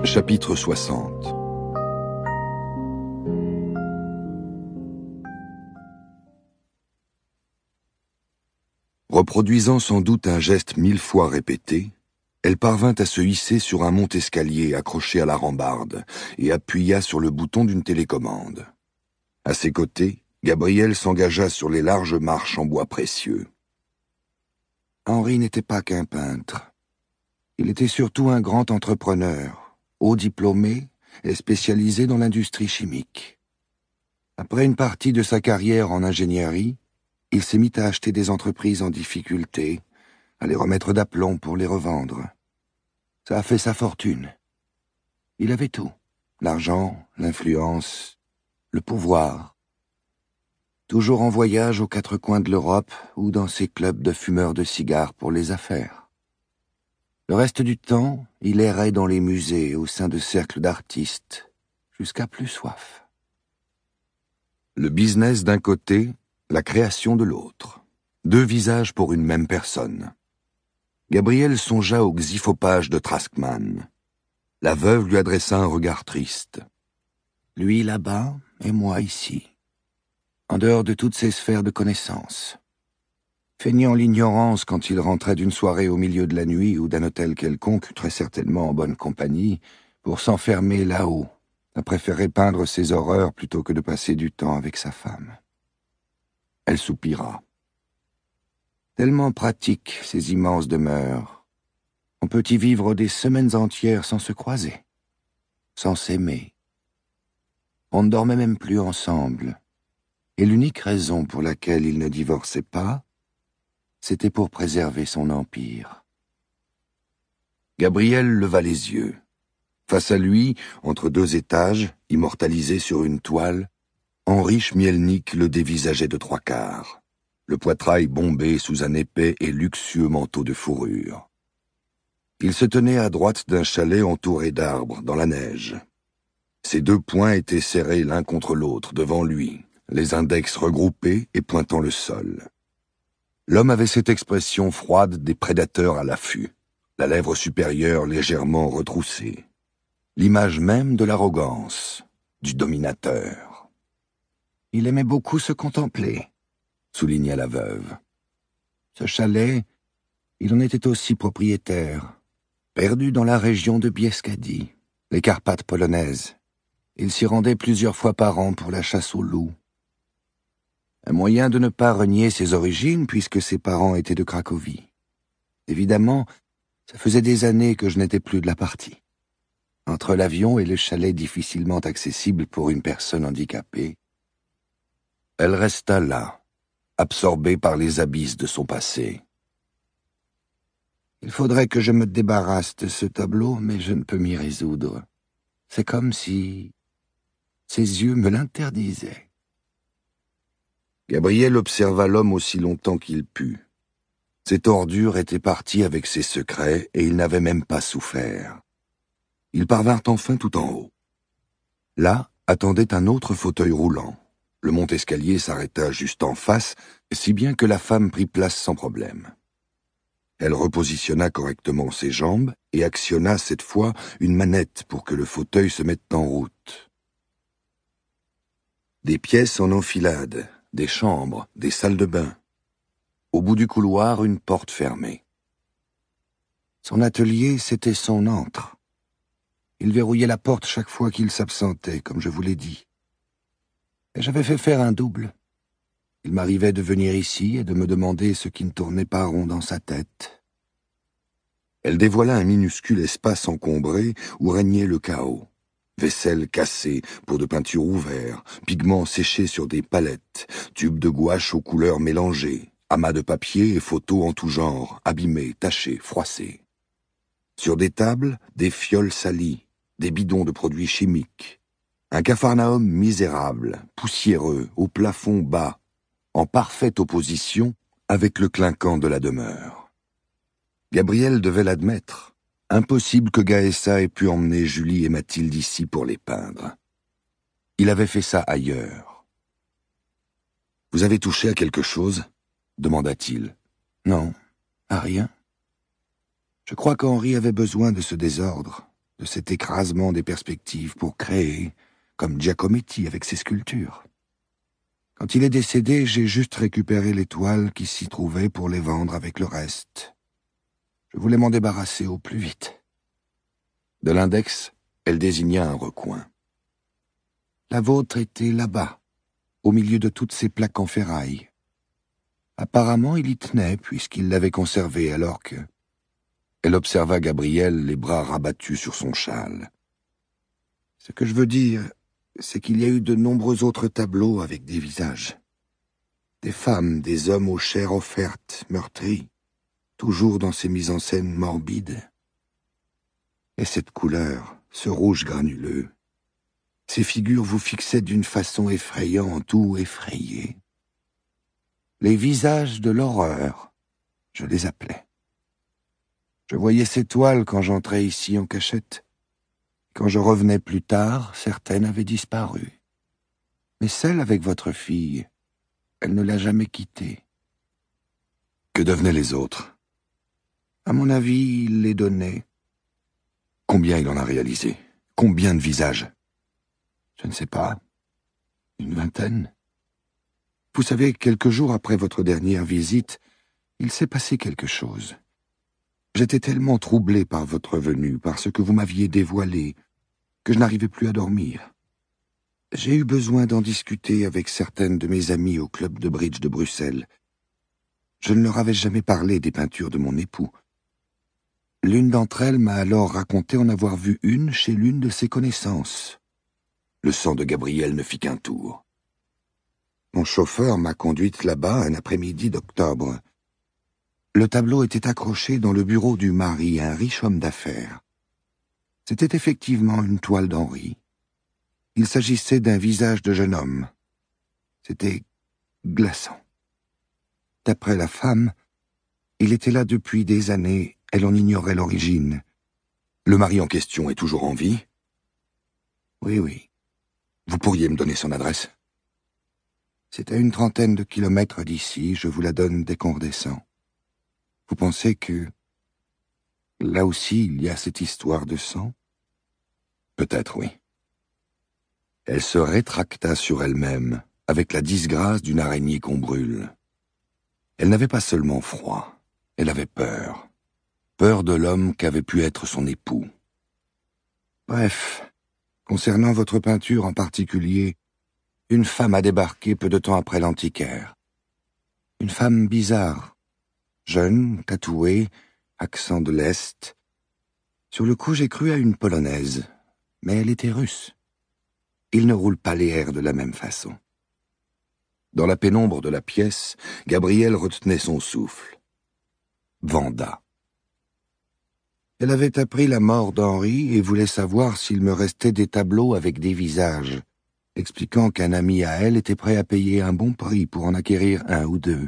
Chapitre 60. Reproduisant sans doute un geste 1000 fois répété, elle parvint à se hisser sur un monte-escalier accroché à la rambarde et appuya sur le bouton d'une télécommande. À ses côtés, Gabriel s'engagea sur les larges marches en bois précieux. Henri n'était pas qu'un peintre. Il était surtout un grand entrepreneur, haut diplômé et spécialisé dans l'industrie chimique. Après une partie de sa carrière en ingénierie, il s'est mis à acheter des entreprises en difficulté, à les remettre d'aplomb pour les revendre. Ça a fait sa fortune. Il avait tout: l'argent, l'influence, le pouvoir. Toujours en voyage aux quatre coins de l'Europe ou dans ses clubs de fumeurs de cigares pour les affaires. Le reste du temps, il errait dans les musées au sein de cercles d'artistes, jusqu'à plus soif. Le business d'un côté, la création de l'autre. Deux visages pour une même personne. Gabriel songea au xyphopage de Traskman. La veuve lui adressa un regard triste. Lui là-bas et moi ici, en dehors de toutes ces sphères de connaissances. Feignant l'ignorance quand il rentrait d'une soirée au milieu de la nuit ou d'un hôtel quelconque, très certainement en bonne compagnie, pour s'enfermer là-haut, a préféré peindre ses horreurs plutôt que de passer du temps avec sa femme. Elle soupira. Tellement pratiques, ces immenses demeures. On peut y vivre des semaines entières sans se croiser, sans s'aimer. On ne dormait même plus ensemble. Et l'unique raison pour laquelle il ne divorçait pas, c'était pour préserver son empire. Gabriel leva les yeux. Face à lui, entre deux étages, immortalisé sur une toile, Henri Schmielnik le dévisageait de trois quarts, le poitrail bombé sous un épais et luxueux manteau de fourrure. Il se tenait à droite d'un chalet entouré d'arbres, dans la neige. Ses deux poings étaient serrés l'un contre l'autre devant lui, les index regroupés et pointant le sol. L'homme avait cette expression froide des prédateurs à l'affût, la lèvre supérieure légèrement retroussée. L'image même de l'arrogance, du dominateur. Il aimait beaucoup se contempler, souligna la veuve. Ce chalet, il en était aussi propriétaire, perdu dans la région de Bieskadi, les Carpates polonaises. Il s'y rendait plusieurs fois par an pour la chasse aux loups. Un moyen de ne pas renier ses origines puisque ses parents étaient de Cracovie. Évidemment, ça faisait des années que je n'étais plus de la partie. Entre l'avion et le chalet difficilement accessible pour une personne handicapée, elle resta là, absorbée par les abysses de son passé. Il faudrait que je me débarrasse de ce tableau, mais je ne peux m'y résoudre. C'est comme si ses yeux me l'interdisaient. Gabriel observa l'homme aussi longtemps qu'il put. Cette ordure était partie avec ses secrets et il n'avait même pas souffert. Ils parvinrent enfin tout en haut. Là attendait un autre fauteuil roulant. Le monte-escalier s'arrêta juste en face, si bien que la femme prit place sans problème. Elle repositionna correctement ses jambes et actionna cette fois une manette pour que le fauteuil se mette en route. Des pièces en enfilade, des chambres, des salles de bain. Au bout du couloir, une porte fermée. Son atelier, c'était son antre. Il verrouillait la porte chaque fois qu'il s'absentait, comme je vous l'ai dit. Et j'avais fait faire un double. Il m'arrivait de venir ici et de me demander ce qui ne tournait pas rond dans sa tête. Elle dévoila un minuscule espace encombré où régnait le chaos. Vaisselle cassée, pots de peinture ouverts, pigments séchés sur des palettes, tubes de gouache aux couleurs mélangées, amas de papier et photos en tout genre, abîmés, tachés, froissés. Sur des tables, des fioles salies, des bidons de produits chimiques. Un capharnaüm misérable, poussiéreux, au plafond bas, en parfaite opposition avec le clinquant de la demeure. Gabriel devait l'admettre. Impossible que Gaëssa ait pu emmener Julie et Mathilde ici pour les peindre. Il avait fait ça ailleurs. « Vous avez touché à quelque chose ?» demanda-t-il. « Non, à rien. Je crois qu'Henri avait besoin de ce désordre, de cet écrasement des perspectives pour créer, comme Giacometti avec ses sculptures. Quand il est décédé, j'ai juste récupéré les toiles qui s'y trouvaient pour les vendre avec le reste. Je voulais m'en débarrasser au plus vite. De l'index, elle désigna un recoin. La vôtre était là-bas, au milieu de toutes ces plaques en ferraille. Apparemment, il y tenait, puisqu'il l'avait conservée alors que... Elle observa Gabriel, les bras rabattus sur son châle. Ce que je veux dire, c'est qu'il y a eu de nombreux autres tableaux avec des visages. Des femmes, des hommes aux chairs offertes, meurtris, toujours dans ces mises en scène morbides. Et cette couleur, ce rouge granuleux, ces figures vous fixaient d'une façon effrayante ou effrayée. Les visages de l'horreur, je les appelais. Je voyais ces toiles quand j'entrais ici en cachette. Quand je revenais plus tard, certaines avaient disparu. Mais celle avec votre fille, elle ne l'a jamais quittée. Que devenaient les autres? À mon avis, il les donnait. Combien il en a réalisé? Combien de visages? Je ne sais pas. Une vingtaine. Vous savez, quelques jours après votre dernière visite, il s'est passé quelque chose. J'étais tellement troublé par votre venue, par ce que vous m'aviez dévoilé, que je n'arrivais plus à dormir. J'ai eu besoin d'en discuter avec certaines de mes amies au club de bridge de Bruxelles. Je ne leur avais jamais parlé des peintures de mon époux. L'une d'entre elles m'a alors raconté en avoir vu une chez l'une de ses connaissances. Le sang de Gabriel ne fit qu'un tour. Mon chauffeur m'a conduite là-bas un après-midi d'octobre. Le tableau était accroché dans le bureau du mari, un riche homme d'affaires. C'était effectivement une toile d'Henri. Il s'agissait d'un visage de jeune homme. C'était glaçant. D'après la femme, il était là depuis des années, elle en ignorait l'origine. Le mari en question est toujours en vie? Oui. Vous pourriez me donner son adresse? C'est à une trentaine de kilomètres d'ici, je vous la donne dès qu'on redescend. Vous pensez que... là aussi, il y a cette histoire de sang? Peut-être, oui. Elle se rétracta sur elle-même, avec la disgrâce d'une araignée qu'on brûle. Elle n'avait pas seulement froid, elle avait peur. Peur de l'homme qu'avait pu être son époux. Bref, concernant votre peinture en particulier, une femme a débarqué peu de temps après l'antiquaire. Une femme bizarre, jeune, tatouée, accent de l'Est. Sur le coup, j'ai cru à une Polonaise, mais elle était russe. Il ne roule pas les airs de la même façon. Dans la pénombre de la pièce, Gabriel retenait son souffle. Vanda. Elle avait appris la mort d'Henri et voulait savoir s'il me restait des tableaux avec des visages, expliquant qu'un ami à elle était prêt à payer un bon prix pour en acquérir un ou deux.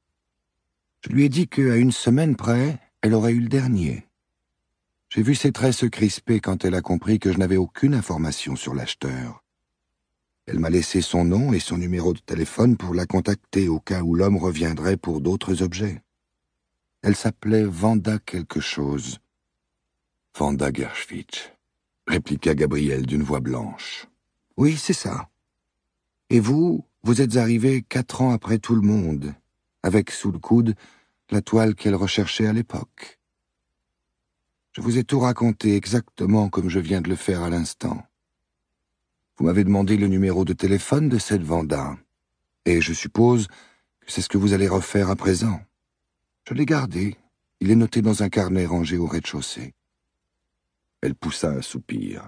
Je lui ai dit qu'à une semaine près, elle aurait eu le dernier. J'ai vu ses traits se crisper quand elle a compris que je n'avais aucune information sur l'acheteur. Elle m'a laissé son nom et son numéro de téléphone pour la contacter au cas où l'homme reviendrait pour d'autres objets. Elle s'appelait Vanda quelque chose. Vanda Gershwitz, répliqua Gabriel d'une voix blanche. Oui, c'est ça. Et vous êtes arrivé 4 ans après tout le monde, avec sous le coude la toile qu'elle recherchait à l'époque. Je vous ai tout raconté exactement comme je viens de le faire à l'instant. Vous m'avez demandé le numéro de téléphone de cette Vanda, et je suppose que c'est ce que vous allez refaire à présent. Je l'ai gardé, il est noté dans un carnet rangé au rez-de-chaussée. Elle poussa un soupir.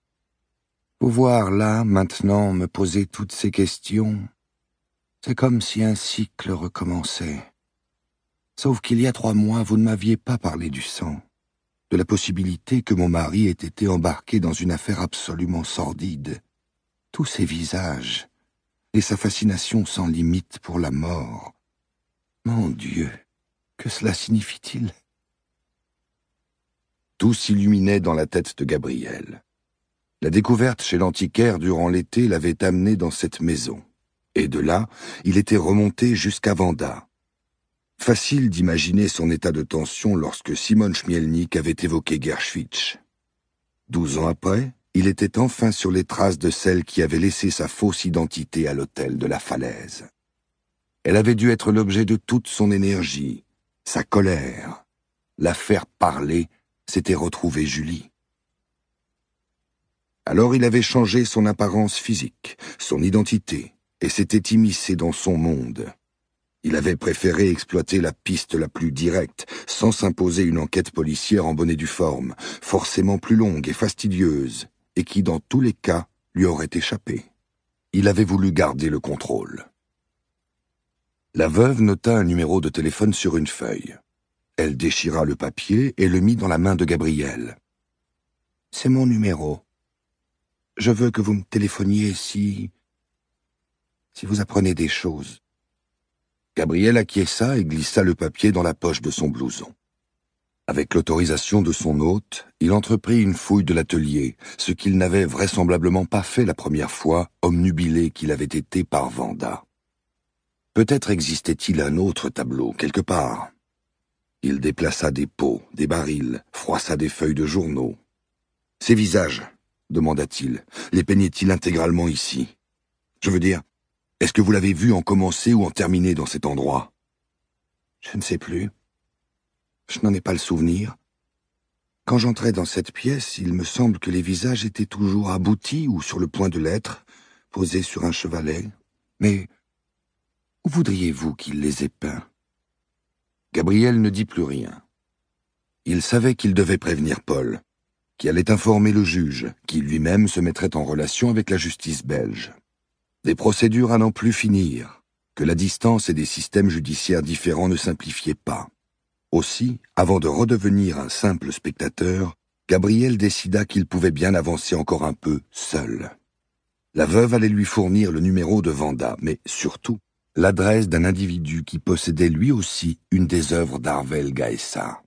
Pouvoir là, maintenant, me poser toutes ces questions, c'est comme si un cycle recommençait. Sauf qu'il y a 3 mois, vous ne m'aviez pas parlé du sang, de la possibilité que mon mari ait été embarqué dans une affaire absolument sordide. Tous ces visages, et sa fascination sans limite pour la mort. Mon Dieu, que cela signifie-t-il? Tout s'illuminait dans la tête de Gabriel. La découverte chez l'antiquaire durant l'été l'avait amené dans cette maison. Et de là, il était remonté jusqu'à Vanda. Facile d'imaginer son état de tension lorsque Simon Schmielnik avait évoqué Gershwitz. 12 ans après, il était enfin sur les traces de celle qui avait laissé sa fausse identité à l'hôtel de la Falaise. Elle avait dû être l'objet de toute son énergie, sa colère. La faire parler, c'était retrouver Julie. Alors il avait changé son apparence physique, son identité, et s'était immiscé dans son monde. Il avait préféré exploiter la piste la plus directe, sans s'imposer une enquête policière en bonne et due forme, forcément plus longue et fastidieuse, et qui, dans tous les cas, lui aurait échappé. Il avait voulu garder le contrôle. La veuve nota un numéro de téléphone sur une feuille. Elle déchira le papier et le mit dans la main de Gabriel. « C'est mon numéro. Je veux que vous me téléphoniez si vous apprenez des choses. » Gabriel acquiesça et glissa le papier dans la poche de son blouson. Avec l'autorisation de son hôte, il entreprit une fouille de l'atelier, ce qu'il n'avait vraisemblablement pas fait la première fois, obnubilé qu'il avait été par Vanda. Peut-être existait-il un autre tableau, quelque part. Il déplaça des pots, des barils, froissa des feuilles de journaux. « Ces visages ?» demanda-t-il. « Les peignait-il intégralement ici? Je veux dire, est-ce que vous l'avez vu en commencer ou en terminer dans cet endroit? » « Je ne sais plus. Je n'en ai pas le souvenir. Quand j'entrais dans cette pièce, il me semble que les visages étaient toujours aboutis ou sur le point de l'être, posés sur un chevalet. Mais où voudriez-vous qu'il les ait peints? » Gabriel ne dit plus rien. Il savait qu'il devait prévenir Paul, qui allait informer le juge, qui lui-même se mettrait en relation avec la justice belge. Des procédures à n'en plus finir, que la distance et des systèmes judiciaires différents ne simplifiaient pas. Aussi, avant de redevenir un simple spectateur, Gabriel décida qu'il pouvait bien avancer encore un peu seul. La veuve allait lui fournir le numéro de Vanda, mais surtout l'adresse d'un individu qui possédait lui aussi une des œuvres d'Arvel Gaessa.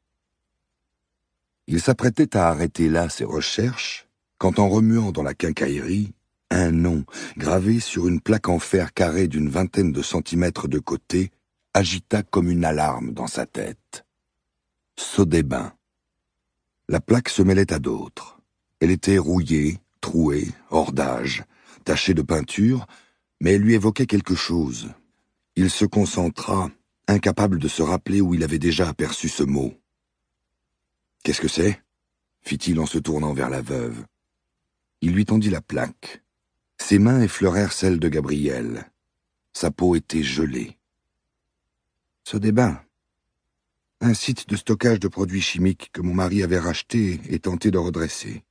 Il s'apprêtait à arrêter là ses recherches, quand en remuant dans la quincaillerie, un nom, gravé sur une plaque en fer carré d'une vingtaine de centimètres de côté, agita comme une alarme dans sa tête. Sodébin. La plaque se mêlait à d'autres. Elle était rouillée, trouée, hors d'âge, tachée de peinture, mais elle lui évoquait quelque chose. Il se concentra, incapable de se rappeler où il avait déjà aperçu ce mot. « Qu'est-ce que c'est » fit-il en se tournant vers la veuve. Il lui tendit la plaque. Ses mains effleurèrent celles de Gabriel. Sa peau était gelée. « Sodébin. Un site de stockage de produits chimiques que mon mari avait racheté et tenté de redresser.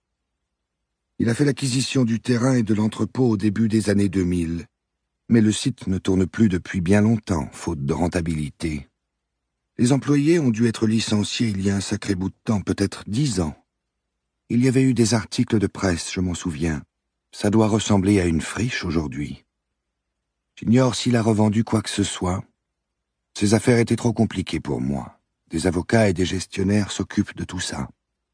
Il a fait l'acquisition du terrain et de l'entrepôt au début des années 2000, mais le site ne tourne plus depuis bien longtemps, faute de rentabilité. Les employés ont dû être licenciés il y a un sacré bout de temps, peut-être 10 ans. Il y avait eu des articles de presse, je m'en souviens. Ça doit ressembler à une friche aujourd'hui. J'ignore s'il a revendu quoi que ce soit. Ces affaires étaient trop compliquées pour moi. Des avocats et des gestionnaires s'occupent de tout ça. »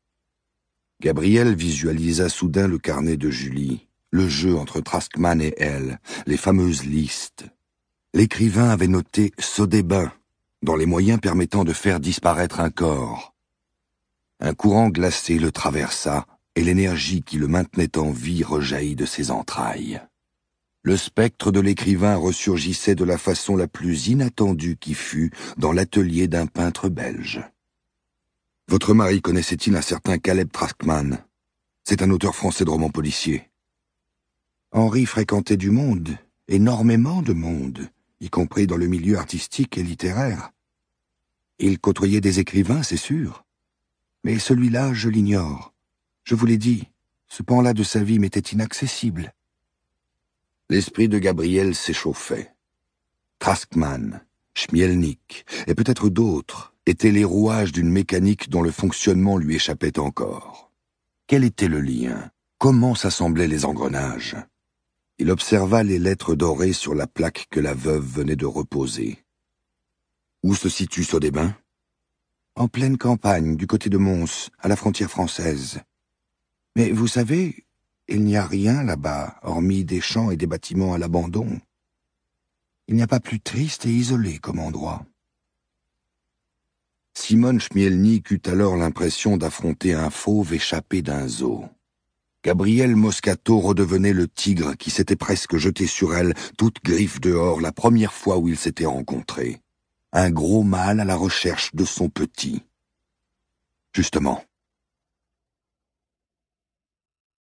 Gabriel visualisa soudain le carnet de Julie, le jeu entre Traskman et elle, les fameuses listes. L'écrivain avait noté « Sodébin » dans les moyens permettant de faire disparaître un corps. Un courant glacé le traversa, et l'énergie qui le maintenait en vie rejaillit de ses entrailles. Le spectre de l'écrivain ressurgissait de la façon la plus inattendue qui fût dans l'atelier d'un peintre belge. « Votre mari connaissait-il un certain Caleb Traskman? C'est un auteur français de romans policiers. » Henri fréquentait du monde, énormément de monde, y compris dans le milieu artistique et littéraire. Il côtoyait des écrivains, c'est sûr. Mais celui-là, je l'ignore. Je vous l'ai dit, ce pan-là de sa vie m'était inaccessible. L'esprit de Gabriel s'échauffait. Traskman, Schmielnik, et peut-être d'autres, étaient les rouages d'une mécanique dont le fonctionnement lui échappait encore. Quel était le lien? Comment s'assemblaient les engrenages? Il observa les lettres dorées sur la plaque que la veuve venait de reposer. Où se situe Sodébin? En pleine campagne, du côté de Mons, à la frontière française. Mais vous savez, il n'y a rien là-bas, hormis des champs et des bâtiments à l'abandon. Il n'y a pas plus triste et isolé comme endroit. Simone Chmielnik eut alors l'impression d'affronter un fauve échappé d'un zoo. Gabriel Moscato redevenait le tigre qui s'était presque jeté sur elle, toute griffe dehors, la première fois où ils s'étaient rencontrés. Un gros mâle à la recherche de son petit. Justement,